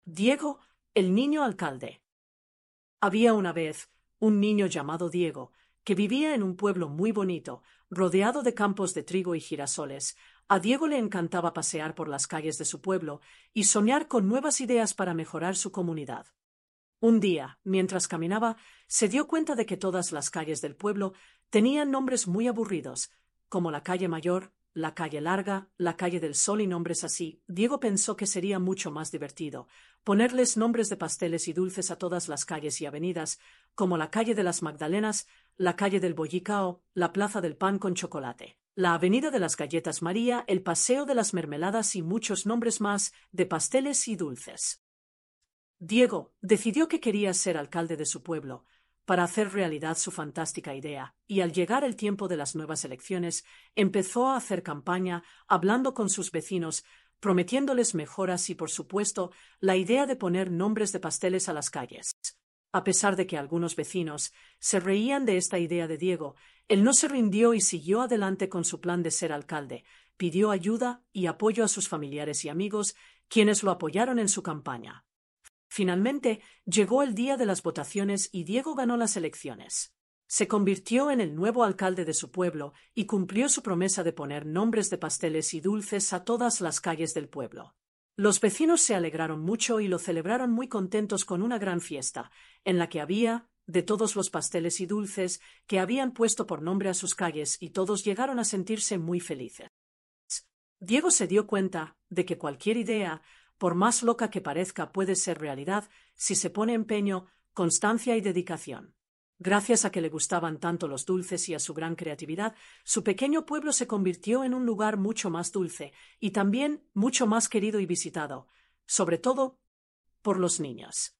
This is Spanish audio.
Diego, el niño alcalde. Había una vez un niño llamado Diego, que vivía en un pueblo muy bonito, rodeado de campos de trigo y girasoles. A Diego le encantaba pasear por las calles de su pueblo y soñar con nuevas ideas para mejorar su comunidad. Un día, mientras caminaba, se dio cuenta de que todas las calles del pueblo tenían nombres muy aburridos, como la calle Mayor, la calle Larga, la calle del Sol y nombres así. Diego pensó que sería mucho más divertido ponerles nombres de pasteles y dulces a todas las calles y avenidas, como la calle de las Magdalenas, la calle del Bollicao, la plaza del pan con chocolate, la avenida de las Galletas María, el paseo de las mermeladas y muchos nombres más de pasteles y dulces. Diego decidió que quería ser alcalde de su pueblo, para hacer realidad su fantástica idea, y al llegar el tiempo de las nuevas elecciones, empezó a hacer campaña, hablando con sus vecinos, prometiéndoles mejoras y, por supuesto, la idea de poner nombres de pasteles a las calles. A pesar de que algunos vecinos se reían de esta idea de Diego, él no se rindió y siguió adelante con su plan de ser alcalde. Pidió ayuda y apoyo a sus familiares y amigos, quienes lo apoyaron en su campaña. Finalmente, llegó el día de las votaciones y Diego ganó las elecciones. Se convirtió en el nuevo alcalde de su pueblo y cumplió su promesa de poner nombres de pasteles y dulces a todas las calles del pueblo. Los vecinos se alegraron mucho y lo celebraron muy contentos con una gran fiesta, en la que había de todos los pasteles y dulces que habían puesto por nombre a sus calles, y todos llegaron a sentirse muy felices. Diego se dio cuenta de que cualquier idea, por más loca que parezca, puede ser realidad si se pone empeño, constancia y dedicación. Gracias a que le gustaban tanto los dulces y a su gran creatividad, su pequeño pueblo se convirtió en un lugar mucho más dulce y también mucho más querido y visitado, sobre todo por los niños.